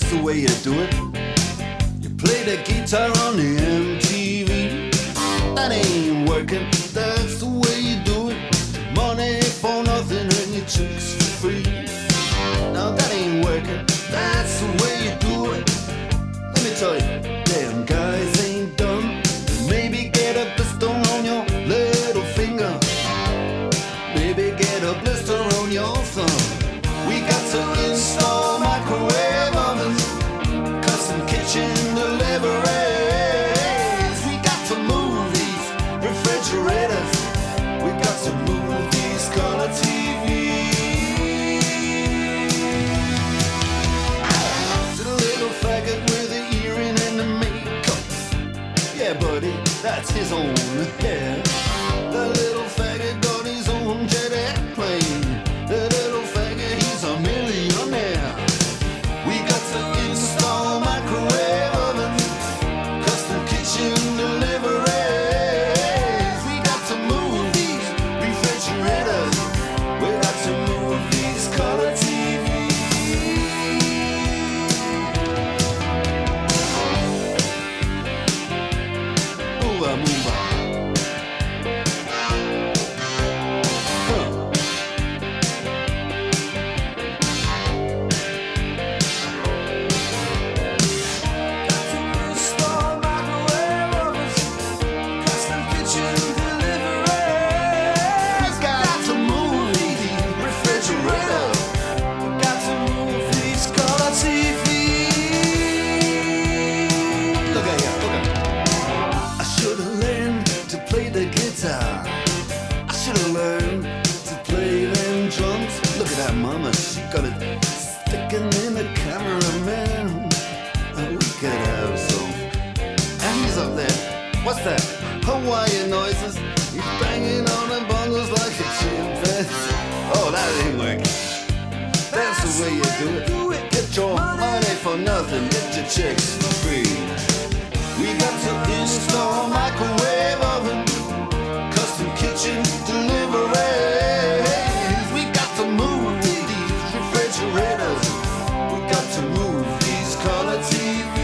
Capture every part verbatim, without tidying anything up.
that's the way you do it. You play the guitar on the M T V. That ain't working, that's the way you do it. Money for nothing and your chicks for free. Now that ain't working, that's the way you do it. Let me tell you, damn guys ain't dumb. Maybe get a blister on your little finger. Maybe get a blister on your thumb. We got to install microwave ovens, custom kitchen deliveries. We got to move these refrigerators. We got to move these color T Vs. To the little faggot with the earring and the makeup. Yeah, buddy, that's his own hair. The little faggot got his own jet airplane. The little faggot, he's a millionaire. We got to install microwave oven, custom kitchen deliveries. We got to move these refrigerators. We got to move these color T Vs. Move on, move on. Mama, she got it sticking in the cameraman. Oh, we could have some. And he's up there. What's that? Hawaiian noises. He's banging on the bongos like a chimpanzee. Oh, that ain't working. That's the way you do it. Get your money for nothing. Get your chicks for free. We got to install microwave oven, custom kitchen delivery. We got to move refrigerators. We got to move these color T Vs.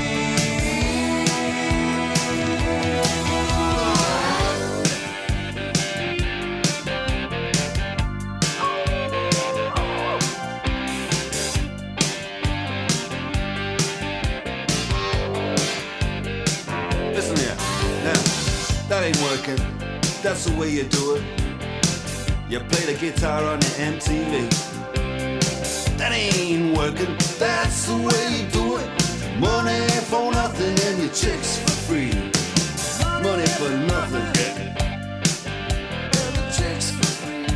Listen here, now, that ain't working. That's the way you do it. You play the guitar on the M T V. That ain't working, that's the way you do it. Money for nothing and your chicks for free. Money for nothing. And the chicks for free.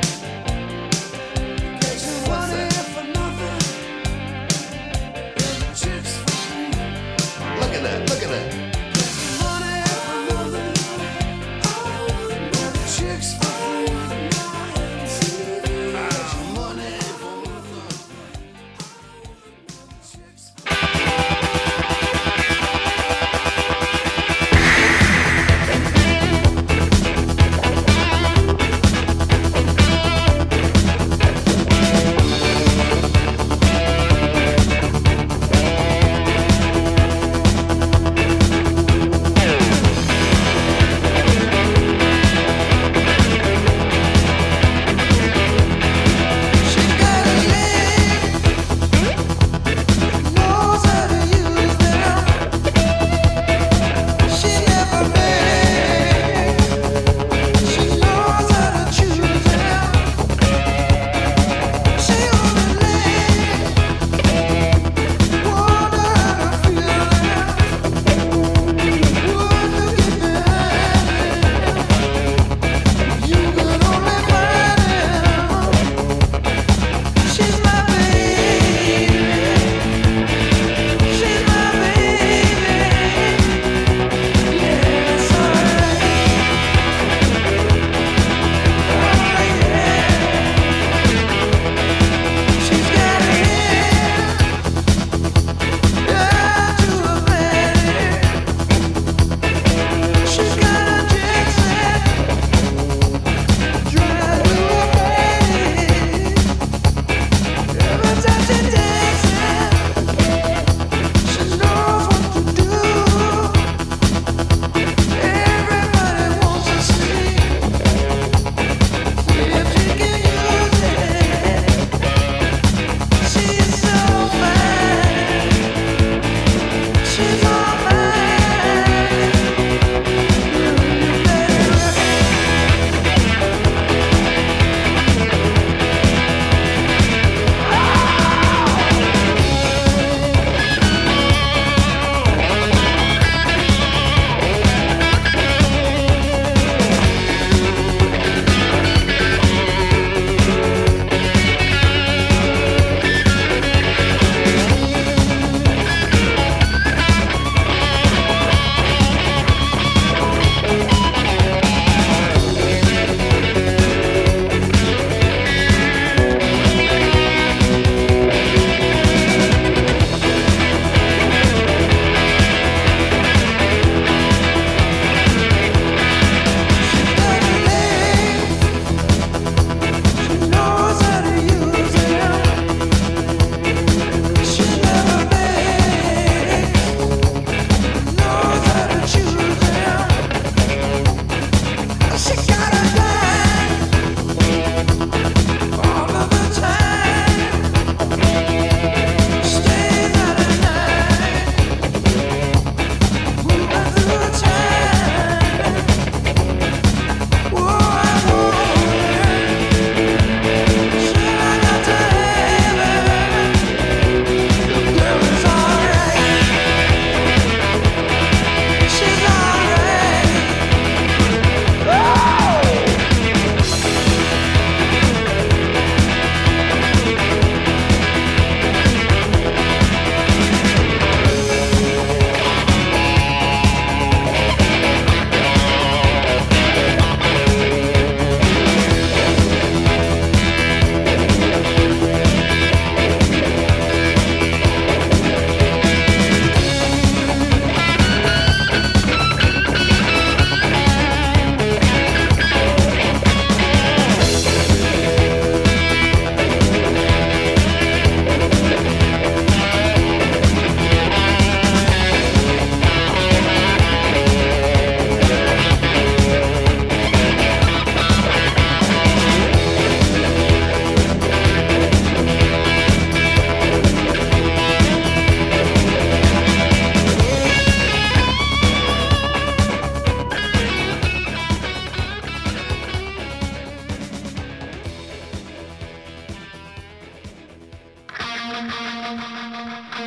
Get your money for nothing and the chicks for free. Look at that, look at that. Money for nothing and the chicks for free.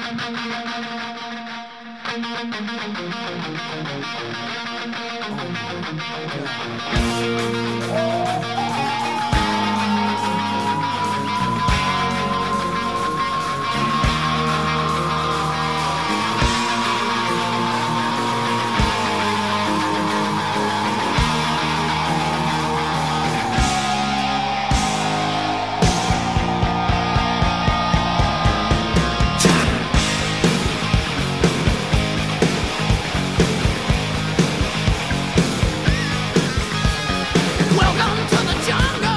Welcome to the jungle.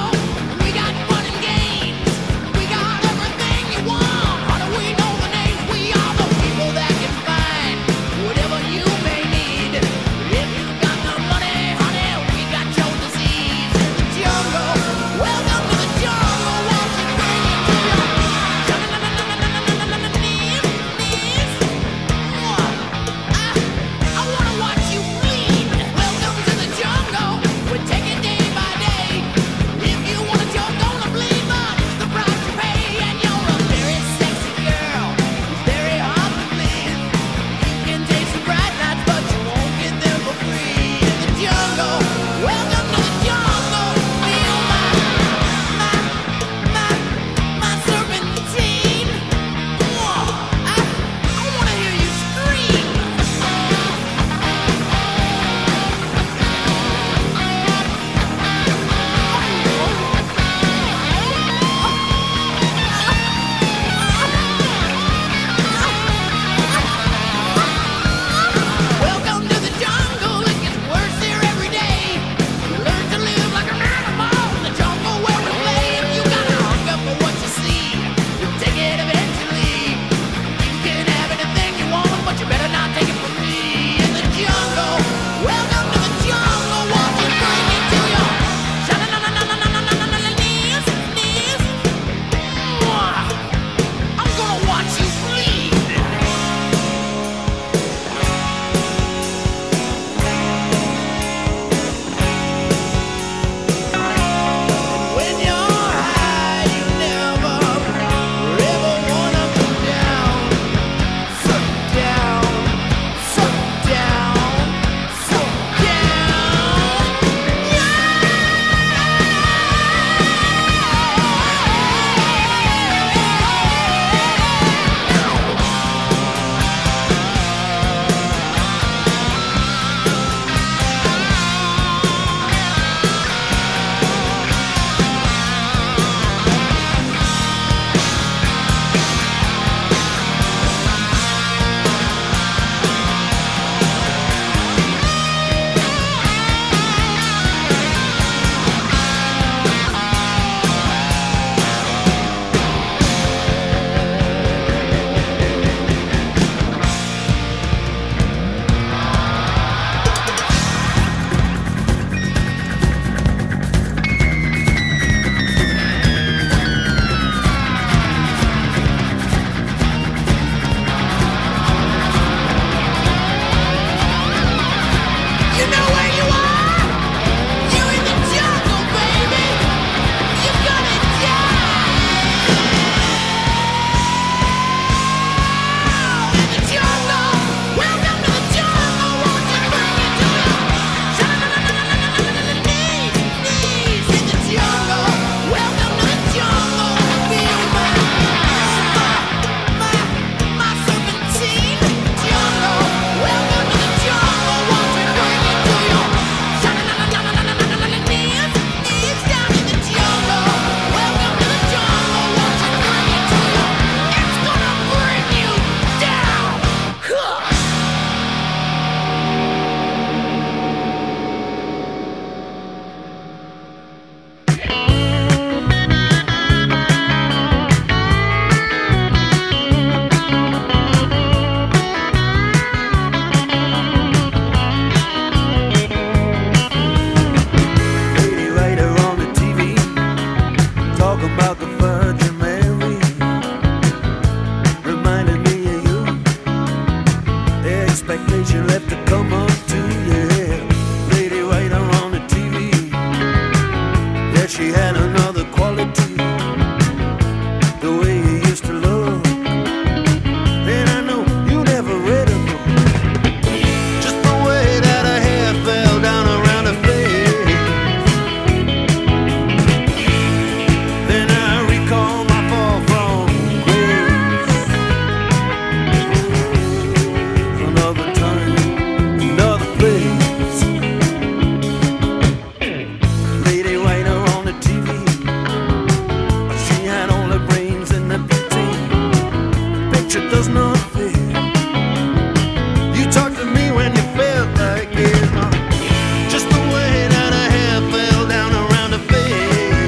does not fear. You talked to me when you felt like it, just the way that a hair fell down around a face.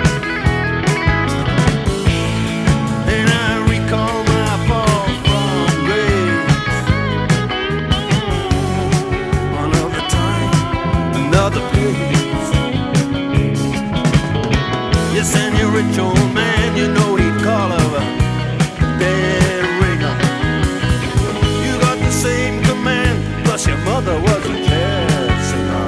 And I recall my fall from grace. Another time, another place. Yes, and you're a rich old man, you know he'd call her a dead ringer. You got the same command, plus your mother was a jazz singer.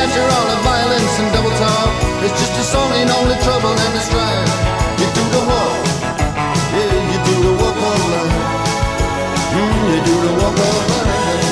pleasure, all the violence and double talk. It's just a song in only trouble and the strife. You do the walk, yeah, you do the walk of life. Mm, you do the walk of life.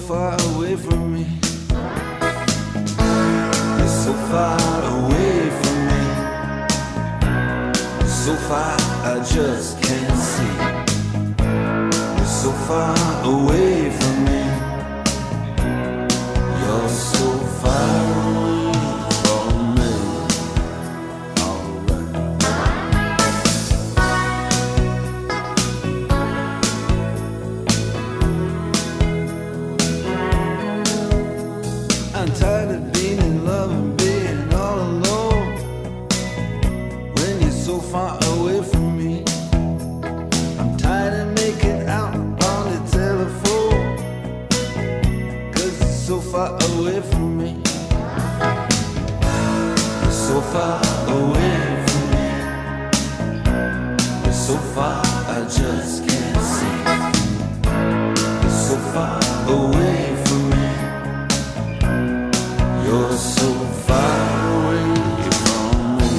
far away from me. You're so far away from me. So far I just can't see. You're so far away from me. You're so far away from me. I'm tired of being in love and being all alone when you're so far away from me. I'm tired of making out on the telephone, 'cause you're so far away from me. You're so far away from me. You're so far I just can't see. You're so far away from me. You're so far away from me.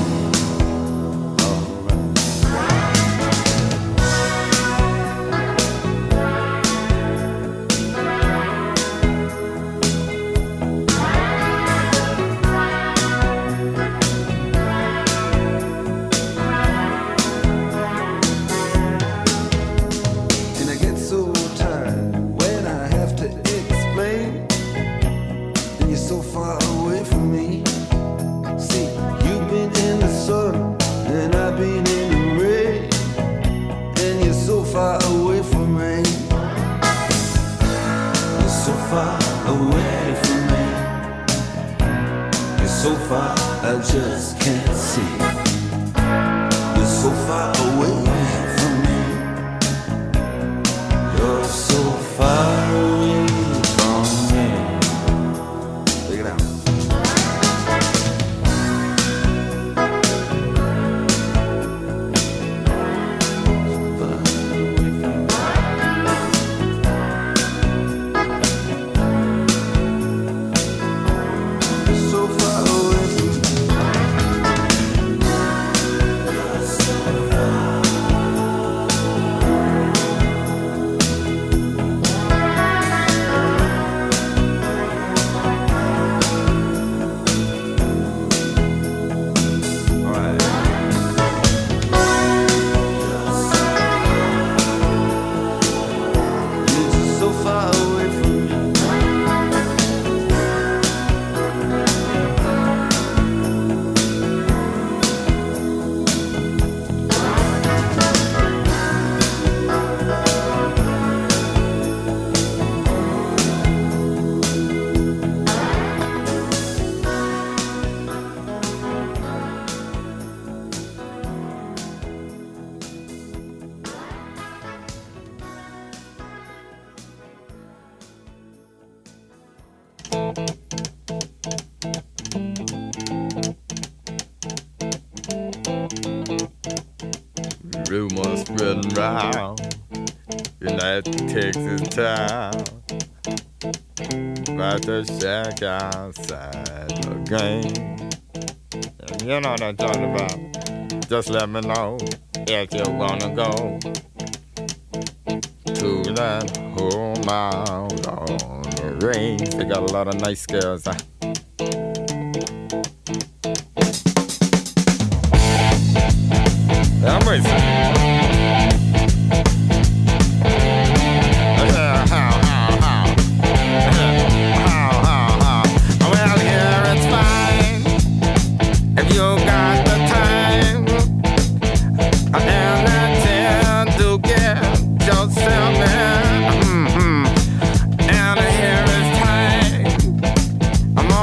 And I get so tired when I have to explain. And you're so far away from me. See, you've been in the sun and I've been in the rain, and you're so far away from me. You're so far away from me. You're so far I just can't see. You're so far away from me. You're so far away from me. Take it out. You're so far away from me. You're so far. All right. You're just so far away from me. Rumors spreading round in that Texas town about the shack outside the game. And you know what I'm talking about. Just let me know if you wanna go to that home out on the range. They got a lot of nice girls. Huh? I'm racing. Well, here it's fine if you got the time and the chance to get yourself in. Mm-hmm. And here it's time. I'm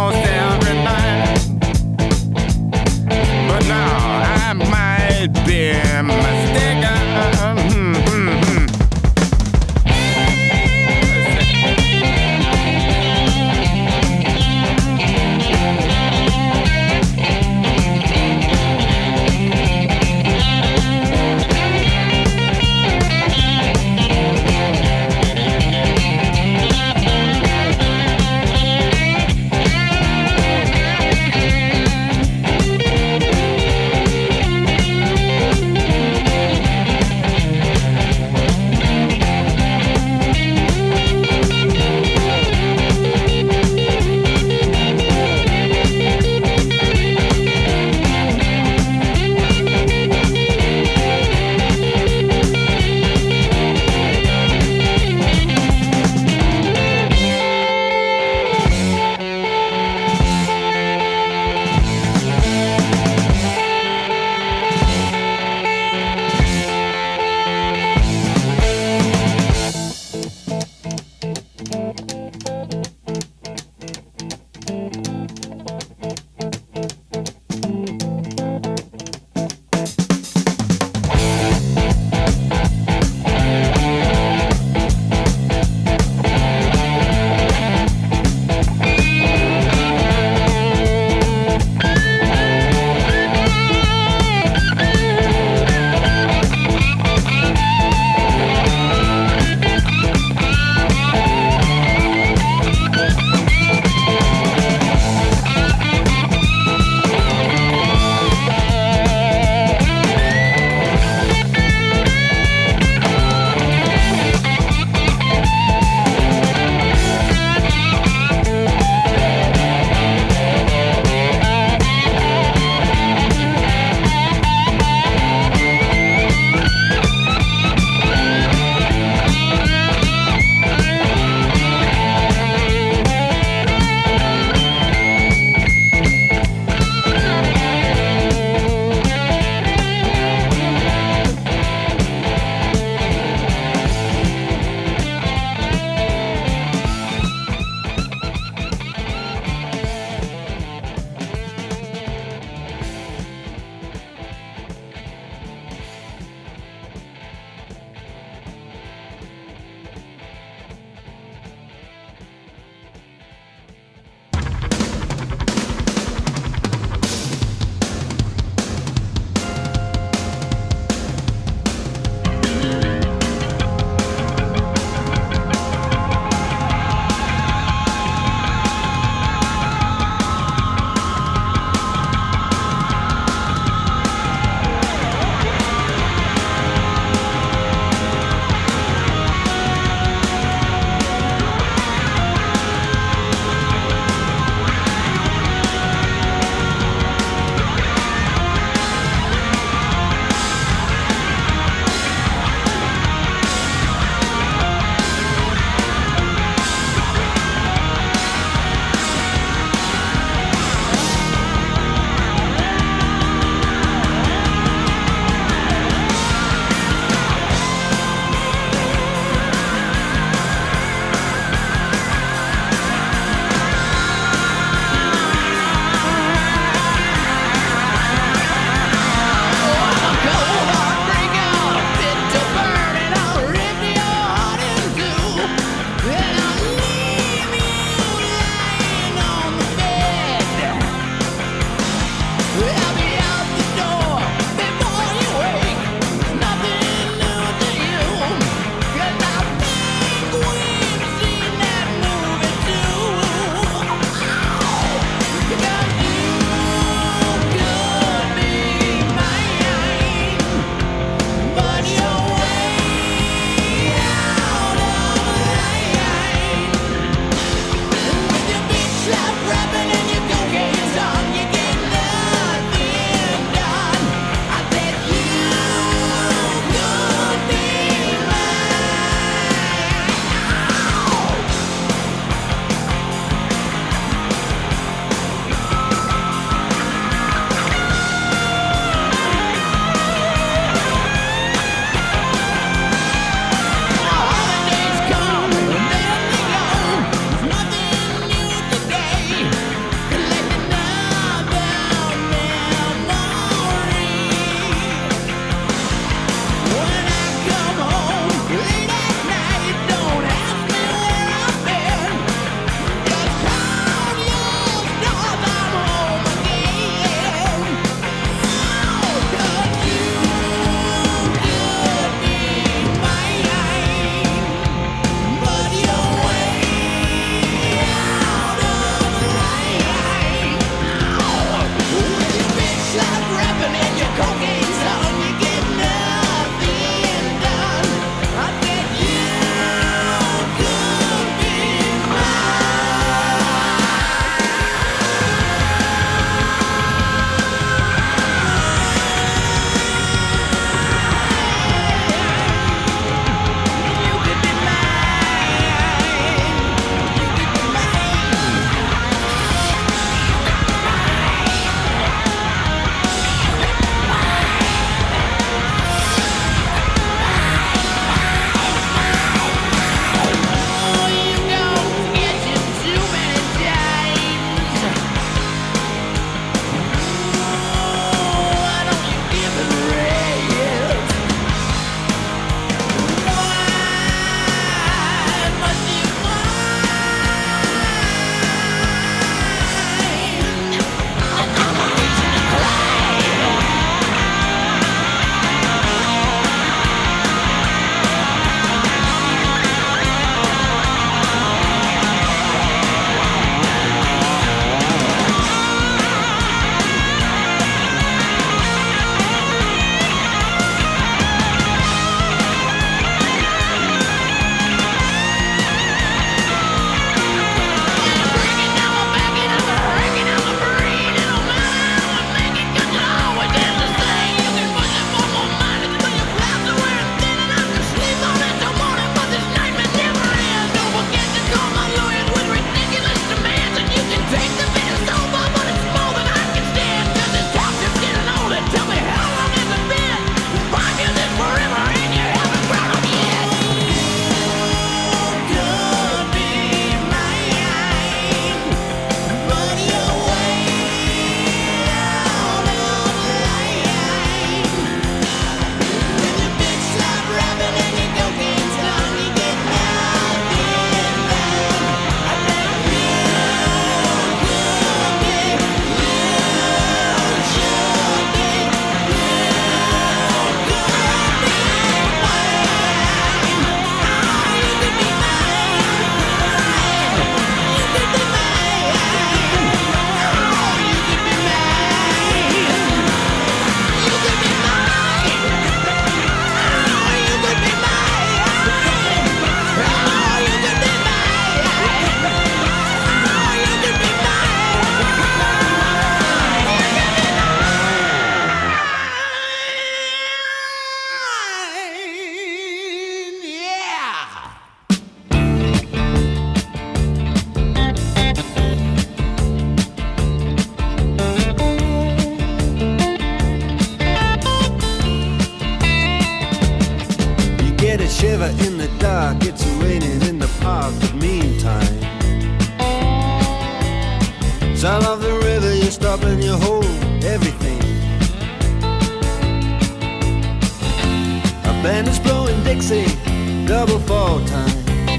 sexy double fall time.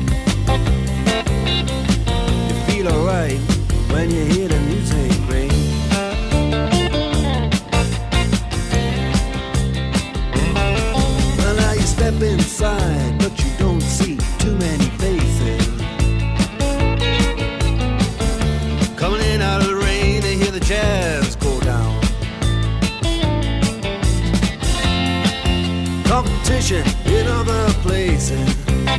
You feel alright when you hear the music ring. Well, now you step inside, but you don't see too many faces. Coming in out of the rain, they hear the jazz go down. Competition in other places,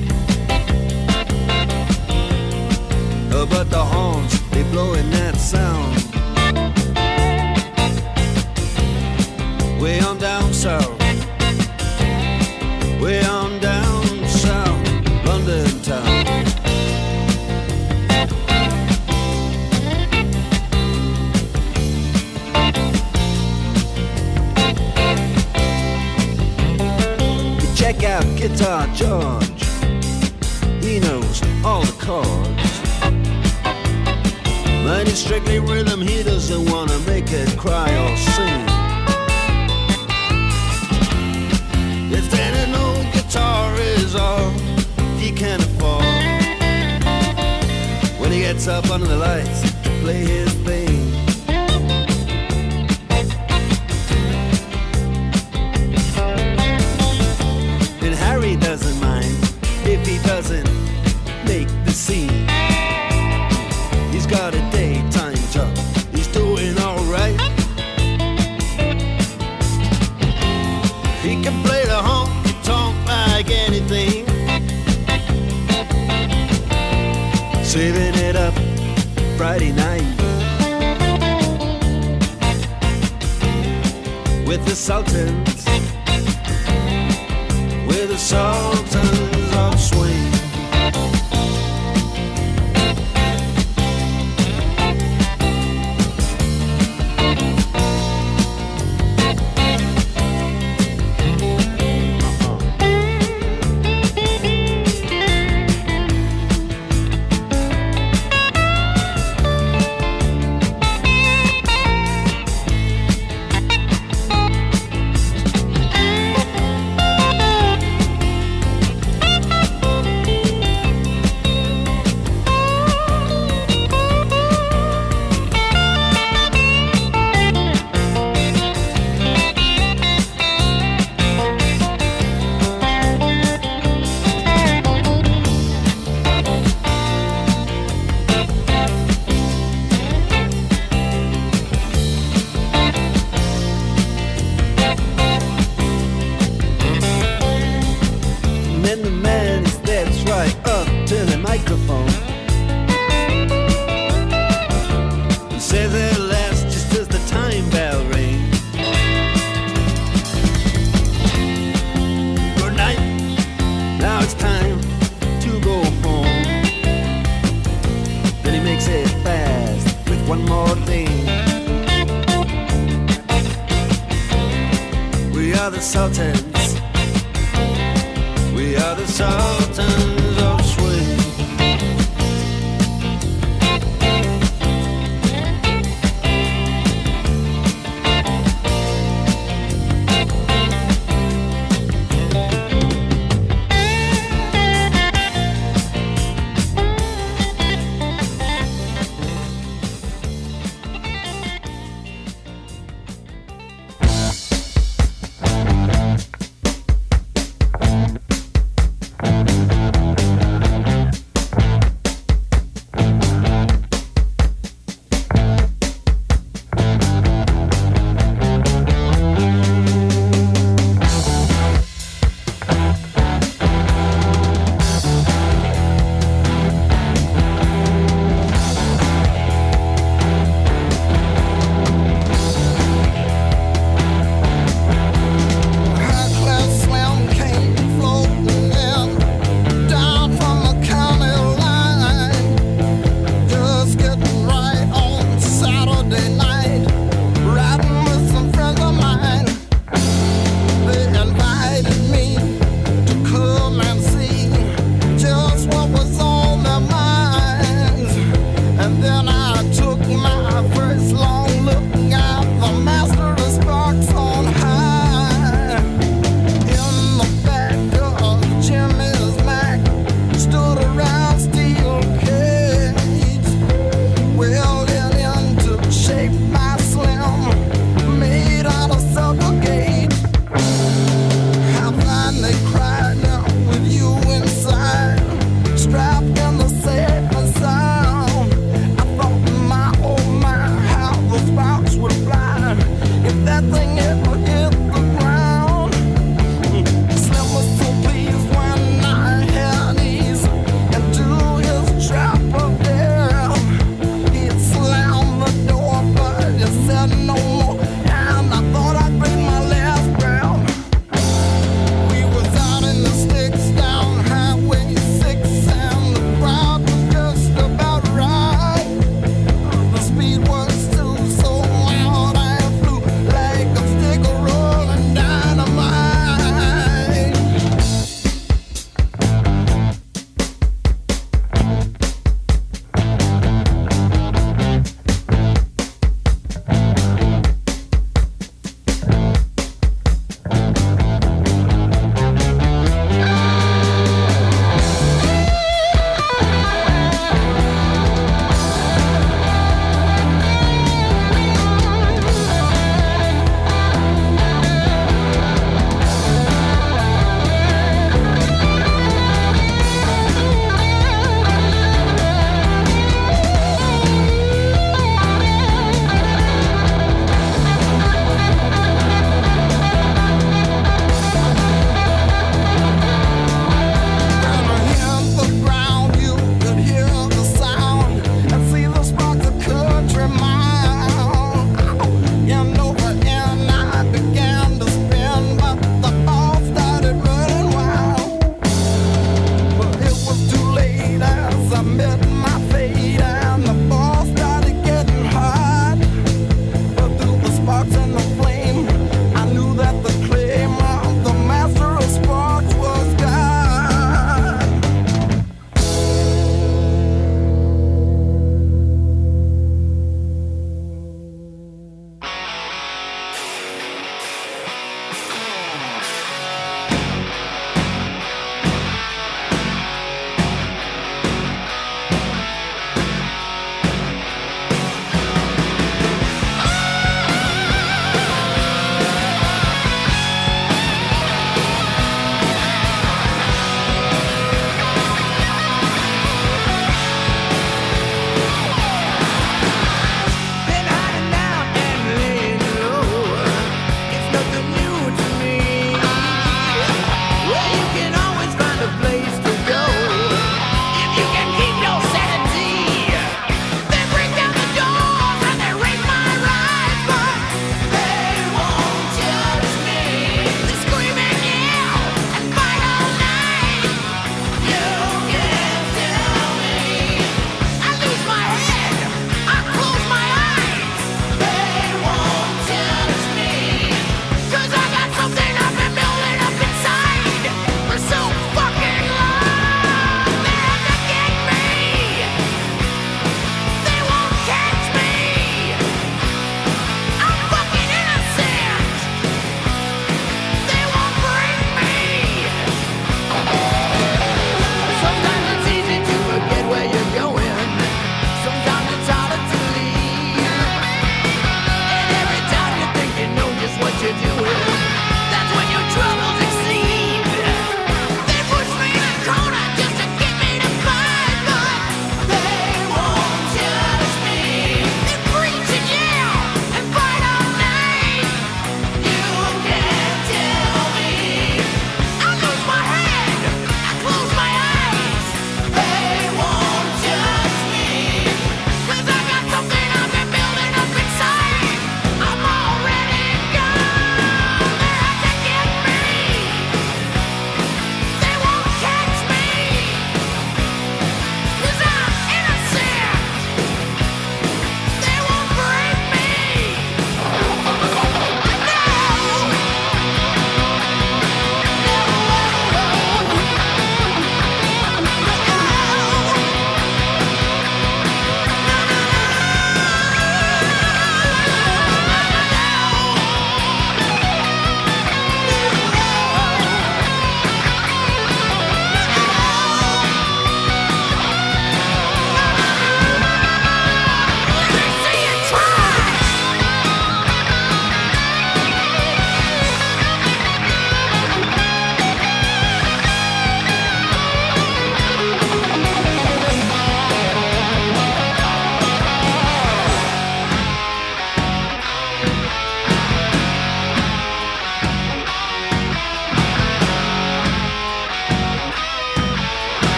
uh, but the horns, they blowing that sound. Way on down south, way on down south, London town. Check out Guitar George, he knows all the chords. But it's strictly rhythm, he doesn't want to make it cry or sing. If then an old guitar is all he can afford, when he gets up under the lights to play his thing. Harry doesn't mind if he doesn't make the scene. He's got a daytime job, he's doing alright. He can play the honky-tonk like anything, saving it up Friday night with the Sultans, with the Sultans of Swing. bad thing ever hit